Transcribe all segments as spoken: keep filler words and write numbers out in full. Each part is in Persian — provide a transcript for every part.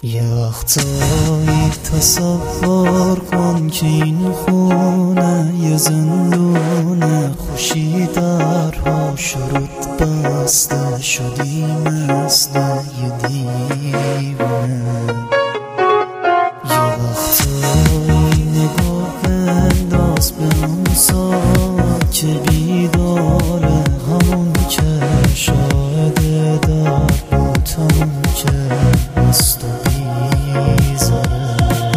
یه وقتایی تصور کن که این خونه یه زندونه، خوشی درها شروط بسته، شدی مثل یه دیوونه. یه وقتایی نگاه بنداز به اون ساعت که بیداره، همون که شاهده در بود، همون که مست و بیزاره.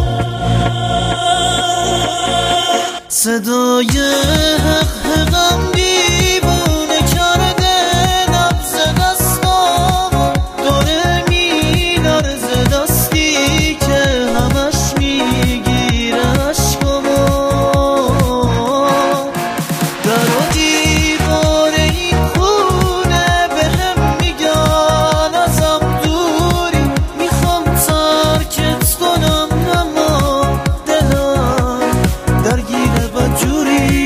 صدای حق حقم دیوونه کرده، نبض دستامو داره میلرزه، دستی که همش میگیره عشقامو. در و دیوار این خونه بهم میگن ازم دوری، میخوام ترکت کنم اما دلم درگیره بدجوری.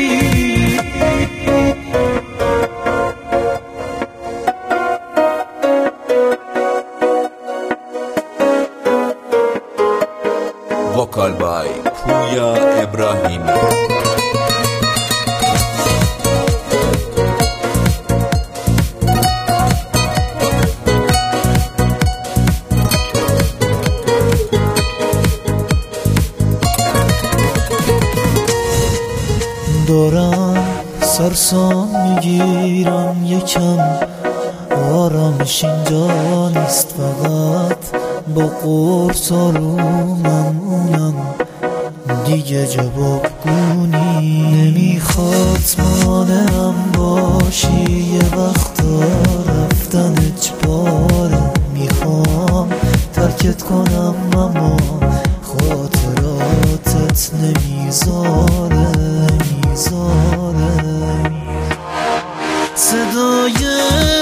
وکال بای پویا ابراهیمی. دارم سرسام میگیرم یکم، آرامش اینجا نیست، فقط با قرص آرومم، اونم دیگه جوابگونی نمیخواد مانعم باشی. یه وقتا رفتن اجباره، میخوام ترکت کنم اما خاطراتت نمیذاره. صدای